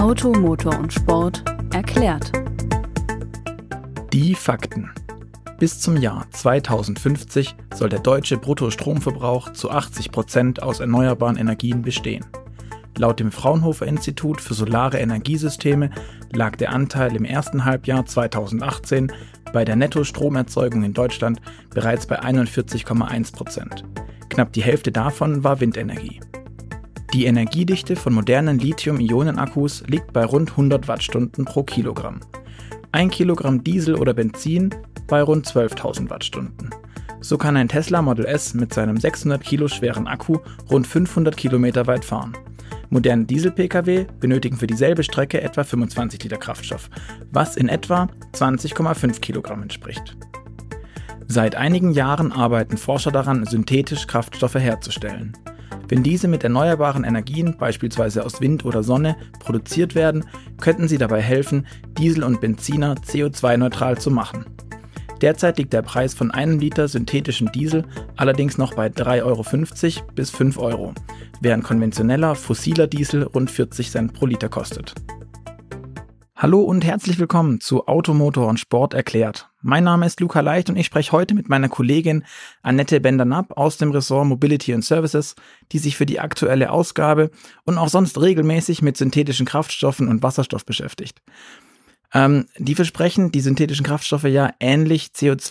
Auto, Motor und Sport erklärt. Die Fakten. Bis zum Jahr 2050 soll der deutsche Bruttostromverbrauch zu 80% aus erneuerbaren Energien bestehen. Laut dem Fraunhofer-Institut für Solare Energiesysteme lag der Anteil im ersten Halbjahr 2018 bei der Nettostromerzeugung in Deutschland bereits bei 41,1%. Knapp die Hälfte davon war Windenergie. Die Energiedichte von modernen Lithium-Ionen-Akkus liegt bei rund 100 Wattstunden pro Kilogramm. 1 Kilogramm Diesel oder Benzin bei rund 12.000 Wattstunden. So kann ein Tesla Model S mit seinem 600 Kilo schweren Akku rund 500 Kilometer weit fahren. Moderne Diesel-Pkw benötigen für dieselbe Strecke etwa 25 Liter Kraftstoff, was in etwa 20,5 Kilogramm entspricht. Seit einigen Jahren arbeiten Forscher daran, synthetisch Kraftstoffe herzustellen. Wenn diese mit erneuerbaren Energien, beispielsweise aus Wind oder Sonne, produziert werden, könnten sie dabei helfen, Diesel und Benziner CO2-neutral zu machen. Derzeit liegt der Preis von einem Liter synthetischem Diesel allerdings noch bei 3,50 € bis 5 €, während konventioneller, fossiler Diesel rund 40 Cent pro Liter kostet. Hallo und herzlich willkommen zu Auto, Motor und Sport erklärt. Mein Name ist Luca Leicht und ich spreche heute mit meiner Kollegin Annette Bender-Napp aus dem Ressort Mobility and Services, die sich für die aktuelle Ausgabe und auch sonst regelmäßig mit synthetischen Kraftstoffen und Wasserstoff beschäftigt. Die versprechen, die synthetischen Kraftstoffe ja eine ähnlich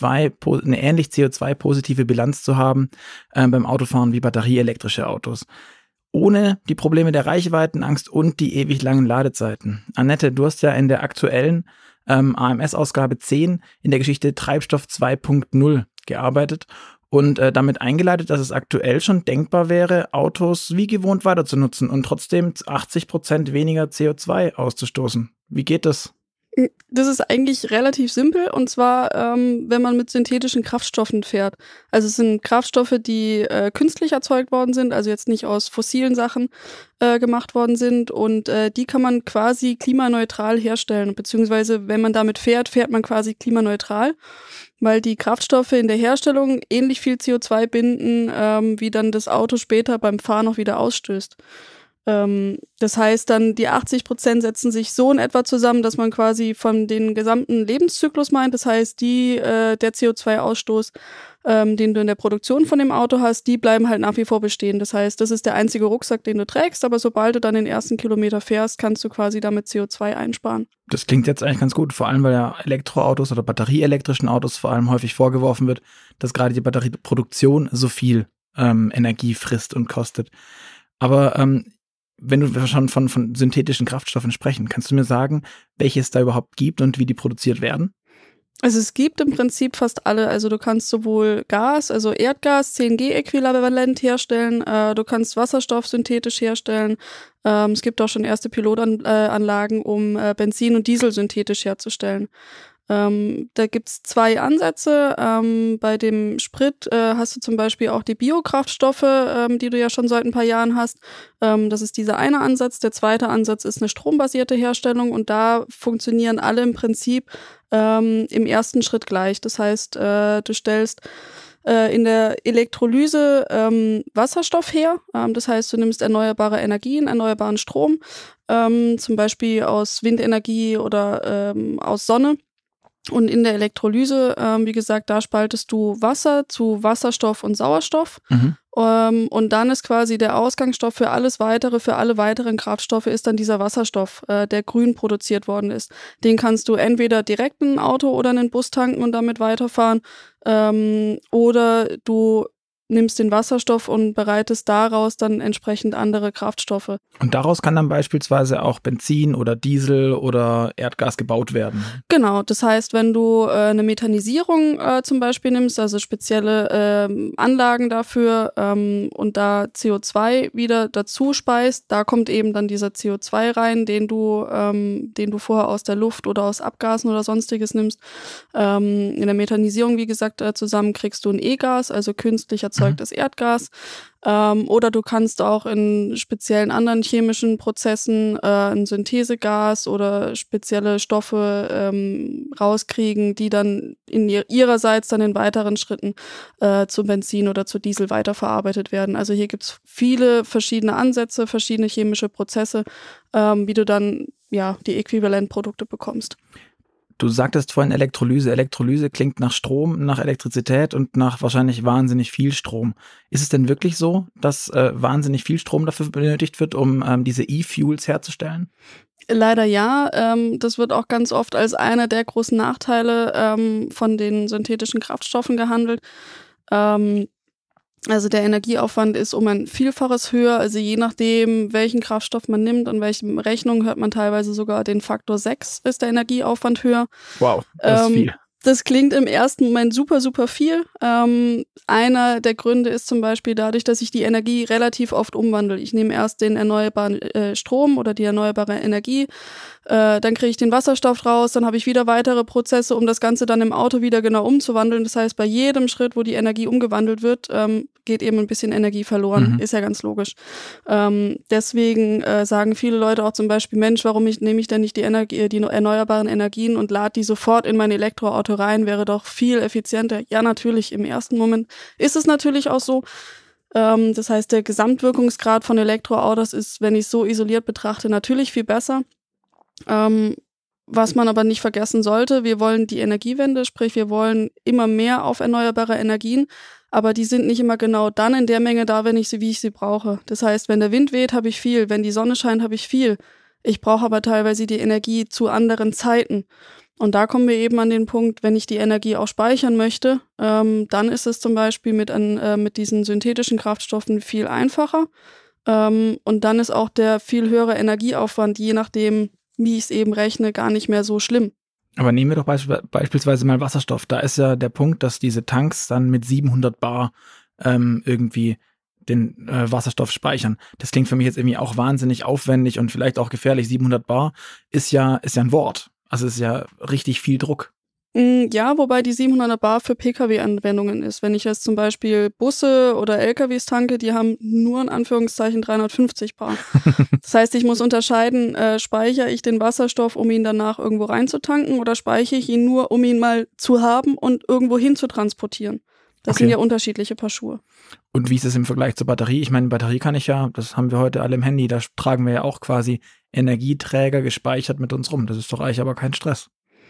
CO2-positive Bilanz zu haben beim Autofahren wie batterieelektrische Autos. Ohne die Probleme der Reichweitenangst und die ewig langen Ladezeiten. Annette, du hast ja in der aktuellen AMS-Ausgabe 10 in der Geschichte Treibstoff 2.0 gearbeitet und damit eingeleitet, dass es aktuell schon denkbar wäre, Autos wie gewohnt weiter zu nutzen und trotzdem 80% weniger CO2 auszustoßen. Wie geht das? Das ist eigentlich relativ simpel, und zwar, wenn man mit synthetischen Kraftstoffen fährt. Also es sind Kraftstoffe, die künstlich erzeugt worden sind, also jetzt nicht aus fossilen Sachen gemacht worden sind, und die kann man quasi klimaneutral herstellen, beziehungsweise wenn man damit fährt, fährt man quasi klimaneutral, weil die Kraftstoffe in der Herstellung ähnlich viel CO2 binden, wie dann das Auto später beim Fahren auch wieder ausstößt. Das heißt dann, die 80% setzen sich so in etwa zusammen, dass man quasi von den gesamten Lebenszyklus meint. Das heißt, der CO2-Ausstoß, den du in der Produktion von dem Auto hast, die bleiben halt nach wie vor bestehen. Das heißt, das ist der einzige Rucksack, den du trägst, aber sobald du dann den ersten Kilometer fährst, kannst du quasi damit CO2 einsparen. Das klingt jetzt eigentlich ganz gut, vor allem weil ja Elektroautos oder batterieelektrischen Autos vor allem häufig vorgeworfen wird, dass gerade die Batterieproduktion so viel Energie frisst und kostet. Aber wenn wir schon von synthetischen Kraftstoffen sprechen, kannst du mir sagen, welche es da überhaupt gibt und wie die produziert werden? Also es gibt im Prinzip fast alle. Also du kannst sowohl Gas, also Erdgas, CNG-Äquivalent herstellen, du kannst Wasserstoff synthetisch herstellen. Es gibt auch schon erste Pilotanlagen, um Benzin und Diesel synthetisch herzustellen. Da gibt's zwei Ansätze. Bei dem Sprit hast du zum Beispiel auch die Biokraftstoffe, die du ja schon seit ein paar Jahren hast. Das ist dieser eine Ansatz. Der zweite Ansatz ist eine strombasierte Herstellung, und da funktionieren alle im Prinzip im ersten Schritt gleich. Das heißt, du stellst in der Elektrolyse Wasserstoff her. Das heißt, du nimmst erneuerbare Energien, erneuerbaren Strom, zum Beispiel aus Windenergie oder aus Sonne. Und in der Elektrolyse, wie gesagt, da spaltest du Wasser zu Wasserstoff und Sauerstoff. Und dann ist quasi der Ausgangsstoff für alle weiteren Kraftstoffe ist dann dieser Wasserstoff, der grün produziert worden ist. Den kannst du entweder direkt in ein Auto oder in einen Bus tanken und damit weiterfahren, oder du nimmst den Wasserstoff und bereitest daraus dann entsprechend andere Kraftstoffe. Und daraus kann dann beispielsweise auch Benzin oder Diesel oder Erdgas gebaut werden? Genau, das heißt, wenn du eine Methanisierung zum Beispiel nimmst, also spezielle Anlagen dafür, und da CO2 wieder dazu speist, da kommt eben dann dieser CO2 rein, den du vorher aus der Luft oder aus Abgasen oder sonstiges nimmst. In der Methanisierung, wie gesagt, zusammen kriegst du ein E-Gas, also künstlich erzeugtes Erdgas. Oder du kannst auch in speziellen anderen chemischen Prozessen ein Synthesegas oder spezielle Stoffe rauskriegen, die dann ihrerseits dann in weiteren Schritten zu Benzin oder zu Diesel weiterverarbeitet werden. Also hier gibt's viele verschiedene Ansätze, verschiedene chemische Prozesse, wie du dann die Äquivalentprodukte bekommst. Du sagtest vorhin Elektrolyse. Elektrolyse klingt nach Strom, nach Elektrizität und nach wahrscheinlich wahnsinnig viel Strom. Ist es denn wirklich so, dass wahnsinnig viel Strom dafür benötigt wird, um diese E-Fuels herzustellen? Leider ja. Das wird auch ganz oft als einer der großen Nachteile von den synthetischen Kraftstoffen gehandelt. Also der Energieaufwand ist um ein Vielfaches höher. Also je nachdem, welchen Kraftstoff man nimmt und welche Rechnung, hört man teilweise sogar den Faktor 6 ist der Energieaufwand höher. Wow, das ist viel. Das klingt im ersten Moment super, super viel. Einer der Gründe ist zum Beispiel dadurch, dass ich die Energie relativ oft umwandle. Ich nehme erst den erneuerbaren Strom oder die erneuerbare Energie, dann kriege ich den Wasserstoff raus, dann habe ich wieder weitere Prozesse, um das Ganze dann im Auto wieder genau umzuwandeln. Das heißt, bei jedem Schritt, wo die Energie umgewandelt wird, geht eben ein bisschen Energie verloren. Ist ja ganz logisch. Deswegen sagen viele Leute auch zum Beispiel, Mensch, warum nehme ich denn nicht die erneuerbaren Energien und lade die sofort in mein Elektroauto rein, wäre doch viel effizienter. Ja, natürlich, im ersten Moment ist es natürlich auch so. Das heißt, der Gesamtwirkungsgrad von Elektroautos ist, wenn ich es so isoliert betrachte, natürlich viel besser. Was man aber nicht vergessen sollte, wir wollen die Energiewende, sprich wir wollen immer mehr auf erneuerbare Energien, aber die sind nicht immer genau dann in der Menge da, wie ich sie brauche. Das heißt, wenn der Wind weht, habe ich viel, wenn die Sonne scheint, habe ich viel. Ich brauche aber teilweise die Energie zu anderen Zeiten. Und da kommen wir eben an den Punkt, wenn ich die Energie auch speichern möchte, dann ist es zum Beispiel mit diesen synthetischen Kraftstoffen viel einfacher. Und dann ist auch der viel höhere Energieaufwand, je nachdem, wie ich es eben rechne, gar nicht mehr so schlimm. Aber nehmen wir doch beispielsweise mal Wasserstoff. Da ist ja der Punkt, dass diese Tanks dann mit 700 Bar irgendwie den Wasserstoff speichern. Das klingt für mich jetzt irgendwie auch wahnsinnig aufwendig und vielleicht auch gefährlich. 700 Bar ist ja ein Wort. Also es ist ja richtig viel Druck. Ja, wobei die 700 Bar für Pkw-Anwendungen ist. Wenn ich jetzt zum Beispiel Busse oder LKWs tanke, die haben nur in Anführungszeichen 350 Bar. Das heißt, ich muss unterscheiden, speichere ich den Wasserstoff, um ihn danach irgendwo reinzutanken, oder speichere ich ihn nur, um ihn mal zu haben und irgendwo hin zu transportieren. Das sind ja unterschiedliche Paar Schuhe. Und wie ist es im Vergleich zur Batterie? Ich meine, Batterie kann ich ja, das haben wir heute alle im Handy, da tragen wir ja auch quasi Energieträger gespeichert mit uns rum. Das ist doch eigentlich aber kein Stress.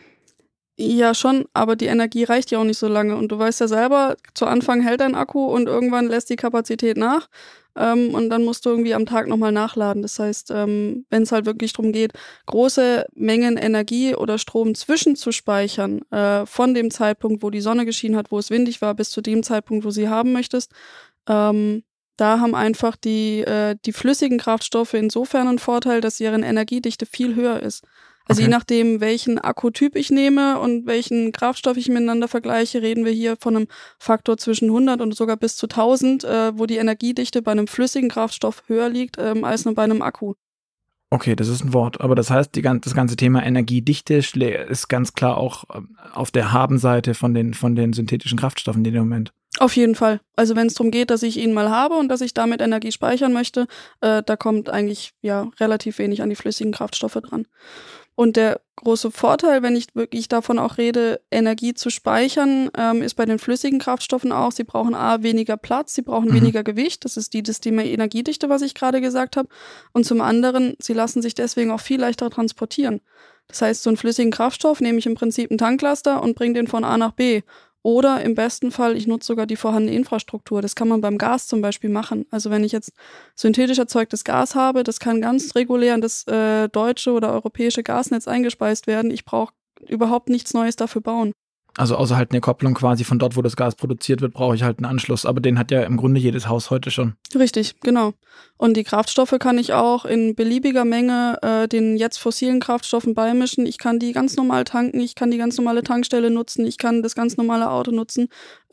Ja, schon, aber die Energie reicht ja auch nicht so lange. Und du weißt ja selber, zu Anfang hält dein Akku und irgendwann lässt die Kapazität nach. Und dann musst du irgendwie am Tag nochmal nachladen. Das heißt, wenn es halt wirklich darum geht, große Mengen Energie oder Strom zwischenzuspeichern, von dem Zeitpunkt, wo die Sonne geschienen hat, wo es windig war, bis zu dem Zeitpunkt, wo sie haben möchtest, da haben einfach die flüssigen Kraftstoffe insofern einen Vorteil, dass deren Energiedichte viel höher ist. Also je nachdem, welchen Akkutyp ich nehme und welchen Kraftstoff ich miteinander vergleiche, reden wir hier von einem Faktor zwischen 100 und sogar bis zu 1000, wo die Energiedichte bei einem flüssigen Kraftstoff höher liegt als nur bei einem Akku. Okay, das ist ein Wort. Aber das heißt, das ganze Thema Energiedichte ist ganz klar auch auf der Habenseite von den synthetischen Kraftstoffen in dem Moment. Auf jeden Fall. Also wenn es darum geht, dass ich ihn mal habe und dass ich damit Energie speichern möchte, da kommt eigentlich relativ wenig an die flüssigen Kraftstoffe dran. Und der große Vorteil, wenn ich wirklich davon auch rede, Energie zu speichern, ist bei den flüssigen Kraftstoffen auch, sie brauchen weniger Platz, sie brauchen weniger Gewicht, das ist das Thema Energiedichte, was ich gerade gesagt habe. Und zum anderen, sie lassen sich deswegen auch viel leichter transportieren. Das heißt, so einen flüssigen Kraftstoff nehme ich im Prinzip einen Tanklaster und bringe den von A nach B. Oder im besten Fall, ich nutze sogar die vorhandene Infrastruktur. Das kann man beim Gas zum Beispiel machen. Also wenn ich jetzt synthetisch erzeugtes Gas habe, das kann ganz regulär in das deutsche oder europäische Gasnetz eingespeist werden. Ich brauche überhaupt nichts Neues dafür bauen. Also außer halt eine Kopplung quasi von dort, wo das Gas produziert wird, brauche ich halt einen Anschluss. Aber den hat ja im Grunde jedes Haus heute schon. Richtig, genau. Und die Kraftstoffe kann ich auch in beliebiger Menge den jetzt fossilen Kraftstoffen beimischen. Ich kann die ganz normal tanken, ich kann die ganz normale Tankstelle nutzen, ich kann das ganz normale Auto nutzen.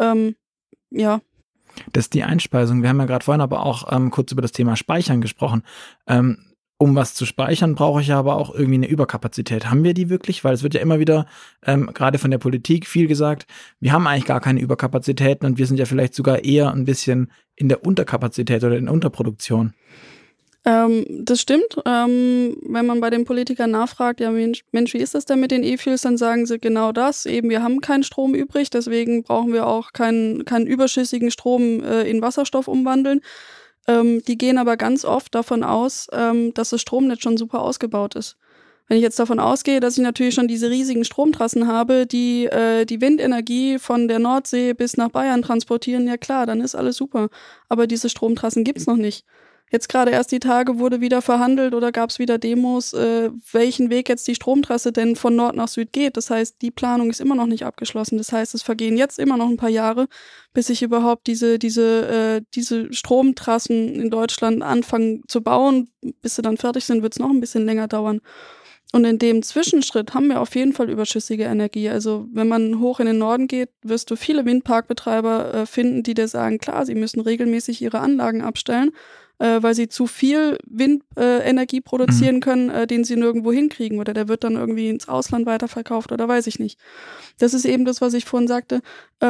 Ja. Das ist die Einspeisung. Wir haben ja gerade vorhin aber auch kurz über das Thema Speichern gesprochen. Um was zu speichern, brauche ich ja aber auch irgendwie eine Überkapazität. Haben wir die wirklich? Weil es wird ja immer wieder, gerade von der Politik, viel gesagt, wir haben eigentlich gar keine Überkapazitäten und wir sind ja vielleicht sogar eher ein bisschen in der Unterkapazität oder in der Unterproduktion. Das stimmt. Wenn man bei den Politikern nachfragt, ja Mensch, wie ist das denn mit den E-Fuels, dann sagen sie genau das. Eben, wir haben keinen Strom übrig, deswegen brauchen wir auch keinen überschüssigen Strom in Wasserstoff umwandeln. Die gehen aber ganz oft davon aus, dass das Stromnetz schon super ausgebaut ist. Wenn ich jetzt davon ausgehe, dass ich natürlich schon diese riesigen Stromtrassen habe, die die Windenergie von der Nordsee bis nach Bayern transportieren, ja klar, dann ist alles super. Aber diese Stromtrassen gibt's noch nicht. Jetzt gerade erst die Tage wurde wieder verhandelt oder gab es wieder Demos, welchen Weg jetzt die Stromtrasse denn von Nord nach Süd geht. Das heißt, die Planung ist immer noch nicht abgeschlossen. Das heißt, es vergehen jetzt immer noch ein paar Jahre, bis sich überhaupt diese Stromtrassen in Deutschland anfangen zu bauen. Bis sie dann fertig sind, wird es noch ein bisschen länger dauern. Und in dem Zwischenschritt haben wir auf jeden Fall überschüssige Energie. Also wenn man hoch in den Norden geht, wirst du viele Windparkbetreiber finden, die dir sagen, klar, sie müssen regelmäßig ihre Anlagen abstellen, weil sie zu viel Windenergie produzieren können, den sie nirgendwo hinkriegen. Oder der wird dann irgendwie ins Ausland weiterverkauft oder weiß ich nicht. Das ist eben das, was ich vorhin sagte.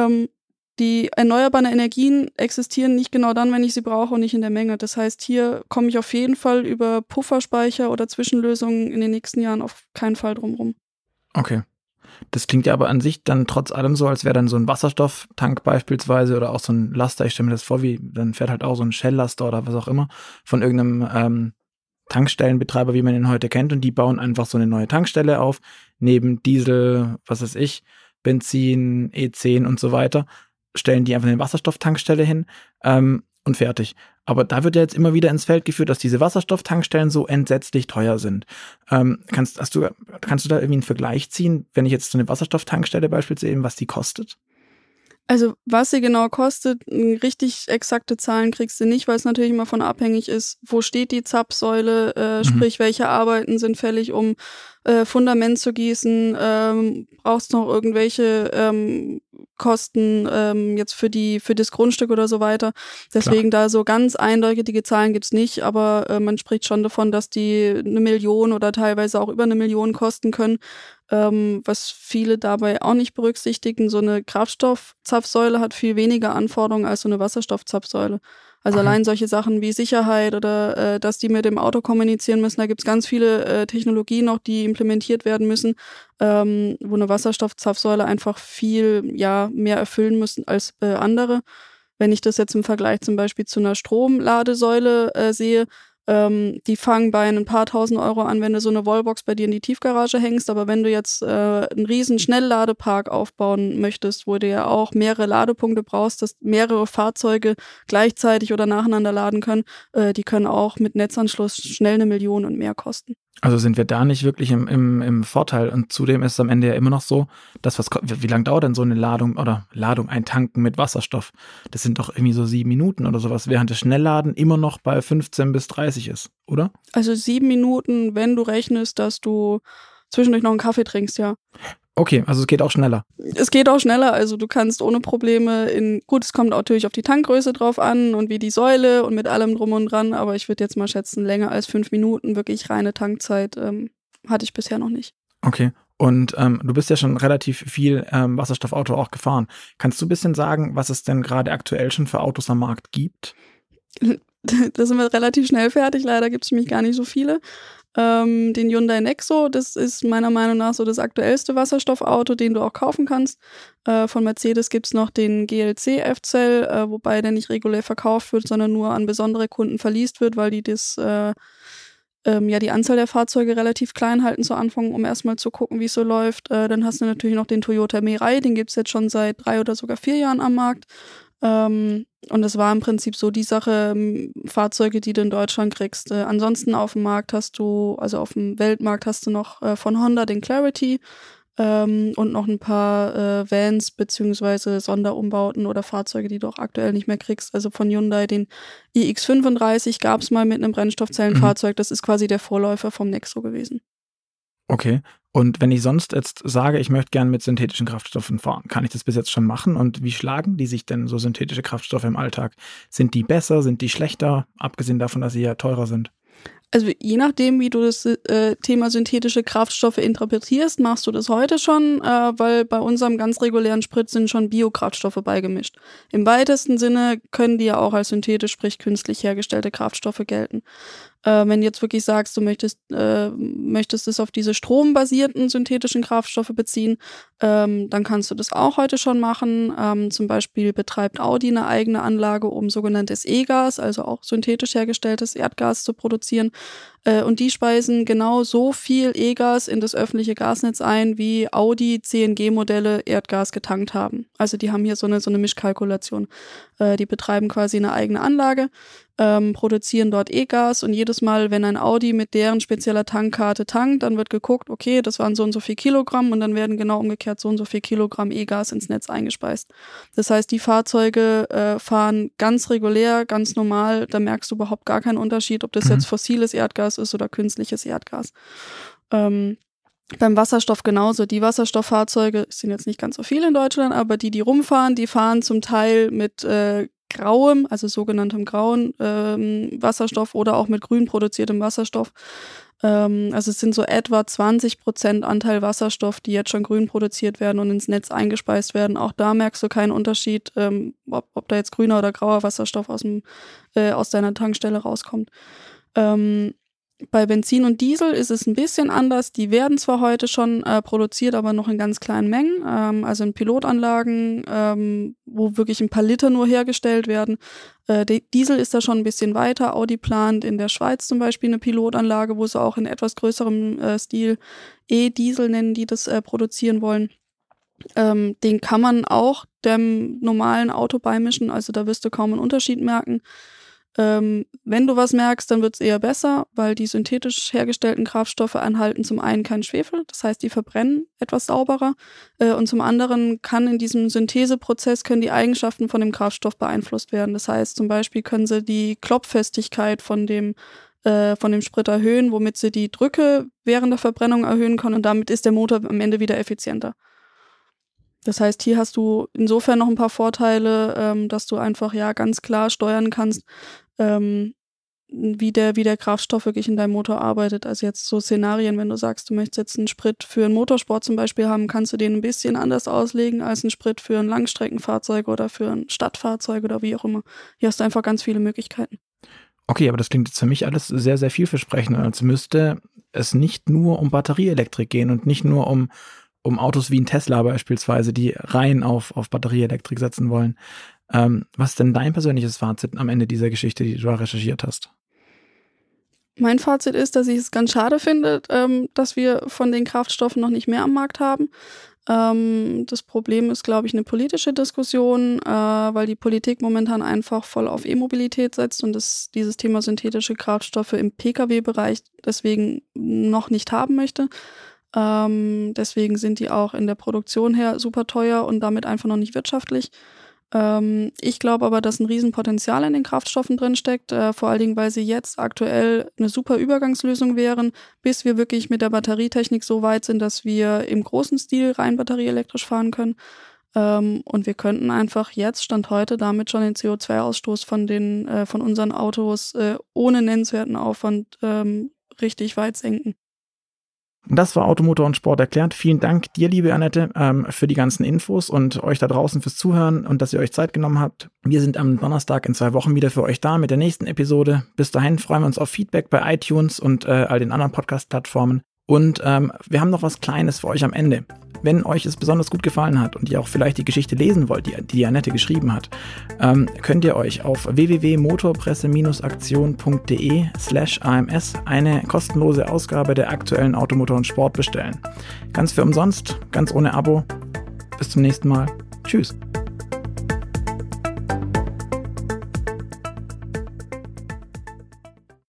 Die erneuerbaren Energien existieren nicht genau dann, wenn ich sie brauche und nicht in der Menge. Das heißt, hier komme ich auf jeden Fall über Pufferspeicher oder Zwischenlösungen in den nächsten Jahren auf keinen Fall drum rum. Okay. Das klingt ja aber an sich dann trotz allem so, als wäre dann so ein Wasserstofftank beispielsweise oder auch so ein Laster, ich stelle mir das vor, wie dann fährt halt auch so ein Shell-Laster oder was auch immer von irgendeinem Tankstellenbetreiber, wie man ihn heute kennt, und die bauen einfach so eine neue Tankstelle auf, neben Diesel, was weiß ich, Benzin, E10 und so weiter, stellen die einfach eine Wasserstofftankstelle hin und fertig. Aber da wird ja jetzt immer wieder ins Feld geführt, dass diese Wasserstofftankstellen so entsetzlich teuer sind. Kannst du da irgendwie einen Vergleich ziehen, wenn ich jetzt so eine Wasserstofftankstelle beispielsweise, was die kostet? Also was sie genau kostet, richtig exakte Zahlen kriegst du nicht, weil es natürlich immer von abhängig ist, wo steht die Zapfsäule, sprich welche Arbeiten sind fällig, um Fundament zu gießen, brauchst noch irgendwelche Kosten jetzt für das Grundstück oder so weiter. Deswegen da so ganz eindeutige Zahlen gibt's nicht, aber man spricht schon davon, dass die 1 Million oder teilweise auch über 1 Million kosten können. Was viele dabei auch nicht berücksichtigen, so eine Kraftstoffzapfsäule hat viel weniger Anforderungen als so eine Wasserstoffzapfsäule. Also allein solche Sachen wie Sicherheit oder dass die mit dem Auto kommunizieren müssen, da gibt's ganz viele Technologien noch, die implementiert werden müssen, wo eine Wasserstoffzapfsäule einfach viel mehr erfüllen müssen als andere. Wenn ich das jetzt im Vergleich zum Beispiel zu einer Stromladesäule sehe, die fangen bei ein paar tausend Euro an, wenn du so eine Wallbox bei dir in die Tiefgarage hängst. Aber wenn du jetzt einen riesen Schnellladepark aufbauen möchtest, wo du ja auch mehrere Ladepunkte brauchst, dass mehrere Fahrzeuge gleichzeitig oder nacheinander laden können, die können auch mit Netzanschluss schnell 1 Million und mehr kosten. Also sind wir da nicht wirklich im Vorteil, und zudem ist es am Ende ja immer noch so, dass wie lange dauert denn so eine Ladung eintanken mit Wasserstoff? Das sind doch irgendwie so 7 Minuten oder sowas, während das Schnellladen immer noch bei 15 bis 30 ist, oder? Also 7 Minuten, wenn du rechnest, dass du zwischendurch noch einen Kaffee trinkst, ja. Okay, also es geht auch schneller. Es geht auch schneller, also du kannst ohne Probleme es kommt natürlich auf die Tankgröße drauf an und wie die Säule und mit allem drum und dran, aber ich würde jetzt mal schätzen, länger als 5 Minuten, wirklich reine Tankzeit, hatte ich bisher noch nicht. Okay, und du bist ja schon relativ viel Wasserstoffauto auch gefahren. Kannst du ein bisschen sagen, was es denn gerade aktuell schon für Autos am Markt gibt? Da sind wir relativ schnell fertig, leider gibt es nämlich gar nicht so viele. Den Hyundai Nexo, das ist meiner Meinung nach so das aktuellste Wasserstoffauto, den du auch kaufen kannst. Von Mercedes gibt's noch den GLC F-Cell, wobei der nicht regulär verkauft wird, sondern nur an besondere Kunden verleast wird, weil die die Anzahl der Fahrzeuge relativ klein halten zu Anfang, um erstmal zu gucken, wie es so läuft. Dann hast du natürlich noch den Toyota Mirai, den gibt's jetzt schon seit 3 oder sogar 4 Jahren am Markt. Und das war im Prinzip so die Sache, Fahrzeuge, die du in Deutschland kriegst. Ansonsten auf dem Weltmarkt hast du noch von Honda den Clarity und noch ein paar Vans beziehungsweise Sonderumbauten oder Fahrzeuge, die du auch aktuell nicht mehr kriegst. Also von Hyundai den iX35 gab es mal mit einem Brennstoffzellenfahrzeug. Das ist quasi der Vorläufer vom Nexo gewesen. Okay. Und wenn ich sonst jetzt sage, ich möchte gerne mit synthetischen Kraftstoffen fahren, kann ich das bis jetzt schon machen? Und wie schlagen die sich denn so synthetische Kraftstoffe im Alltag? Sind die besser, sind die schlechter, abgesehen davon, dass sie ja teurer sind? Also je nachdem, wie du das Thema synthetische Kraftstoffe interpretierst, machst du das heute schon, weil bei unserem ganz regulären Sprit sind schon Biokraftstoffe beigemischt. Im weitesten Sinne können die ja auch als synthetisch, sprich künstlich hergestellte Kraftstoffe gelten. Wenn du jetzt wirklich sagst, du möchtest es auf diese strombasierten synthetischen Kraftstoffe beziehen, dann kannst du das auch heute schon machen. Zum Beispiel betreibt Audi eine eigene Anlage, um sogenanntes E-Gas, also auch synthetisch hergestelltes Erdgas zu produzieren. Und die speisen genau so viel E-Gas in das öffentliche Gasnetz ein, wie Audi CNG-Modelle Erdgas getankt haben. Also die haben hier so eine Mischkalkulation. Die betreiben quasi eine eigene Anlage, produzieren dort E-Gas und jedes Mal, wenn ein Audi mit deren spezieller Tankkarte tankt, dann wird geguckt, okay, das waren so und so viel Kilogramm und dann werden genau umgekehrt so und so viel Kilogramm E-Gas ins Netz eingespeist. Das heißt, die Fahrzeuge fahren ganz regulär, ganz normal, da merkst du überhaupt gar keinen Unterschied, ob das jetzt fossiles Erdgas ist oder künstliches Erdgas. Beim Wasserstoff genauso. Die Wasserstofffahrzeuge sind jetzt nicht ganz so viele in Deutschland, aber die rumfahren, die fahren zum Teil mit grauem, also sogenanntem grauen Wasserstoff oder auch mit grün produziertem Wasserstoff. Also es sind so etwa 20% Anteil Wasserstoff, die jetzt schon grün produziert werden und ins Netz eingespeist werden. Auch da merkst du keinen Unterschied, ob da jetzt grüner oder grauer Wasserstoff aus deiner Tankstelle rauskommt. Bei Benzin und Diesel ist es ein bisschen anders. Die werden zwar heute schon produziert, aber noch in ganz kleinen Mengen, also in Pilotanlagen, wo wirklich ein paar Liter nur hergestellt werden. Diesel ist da schon ein bisschen weiter. Audi plant in der Schweiz zum Beispiel eine Pilotanlage, wo sie auch in etwas größerem Stil E-Diesel nennen, die das produzieren wollen. Den kann man auch dem normalen Auto beimischen, also da wirst du kaum einen Unterschied merken. Wenn du was merkst, dann wird es eher besser, weil die synthetisch hergestellten Kraftstoffe enthalten zum einen keinen Schwefel, das heißt, die verbrennen etwas sauberer und zum anderen kann in diesem Syntheseprozess die Eigenschaften von dem Kraftstoff beeinflusst werden. Das heißt, zum Beispiel können sie die Klopffestigkeit von dem Sprit erhöhen, womit sie die Drücke während der Verbrennung erhöhen können und damit ist der Motor am Ende wieder effizienter. Das heißt, hier hast du insofern noch ein paar Vorteile, dass du einfach ganz klar steuern kannst, wie der Kraftstoff wirklich in deinem Motor arbeitet. Also jetzt so Szenarien, wenn du sagst, du möchtest jetzt einen Sprit für einen Motorsport zum Beispiel haben, kannst du den ein bisschen anders auslegen als einen Sprit für ein Langstreckenfahrzeug oder für ein Stadtfahrzeug oder wie auch immer. Hier hast du einfach ganz viele Möglichkeiten. Okay, aber das klingt jetzt für mich alles sehr, sehr vielversprechend, als müsste es nicht nur um Batterieelektrik gehen und nicht nur um Autos wie ein Tesla beispielsweise, die rein auf Batterieelektrik setzen wollen. Was ist denn dein persönliches Fazit am Ende dieser Geschichte, die du da recherchiert hast? Mein Fazit ist, dass ich es ganz schade finde, dass wir von den Kraftstoffen noch nicht mehr am Markt haben. Das Problem ist, glaube ich, eine politische Diskussion, weil die Politik momentan einfach voll auf E-Mobilität setzt und dieses Thema synthetische Kraftstoffe im Pkw-Bereich deswegen noch nicht haben möchte. Deswegen sind die auch in der Produktion her super teuer und damit einfach noch nicht wirtschaftlich. Ich glaube aber, dass ein Riesenpotenzial in den Kraftstoffen drin steckt, vor allen Dingen, weil sie jetzt aktuell eine super Übergangslösung wären, bis wir wirklich mit der Batterietechnik so weit sind, dass wir im großen Stil rein batterieelektrisch fahren können. Und wir könnten einfach jetzt, Stand heute, damit schon den CO2-Ausstoß von unseren Autos ohne nennenswerten Aufwand richtig weit senken. Das war Auto, Motor und Sport erklärt. Vielen Dank dir, liebe Annette, für die ganzen Infos und euch da draußen fürs Zuhören und dass ihr euch Zeit genommen habt. Wir sind am Donnerstag in 2 Wochen wieder für euch da mit der nächsten Episode. Bis dahin freuen wir uns auf Feedback bei iTunes und all den anderen Podcast-Plattformen. Und wir haben noch was Kleines für euch am Ende. Wenn euch es besonders gut gefallen hat und ihr auch vielleicht die Geschichte lesen wollt, die Annette geschrieben hat, könnt ihr euch auf www.motorpresse-aktion.de/AMS eine kostenlose Ausgabe der aktuellen Auto, Motor und Sport bestellen. Ganz für umsonst, ganz ohne Abo. Bis zum nächsten Mal. Tschüss.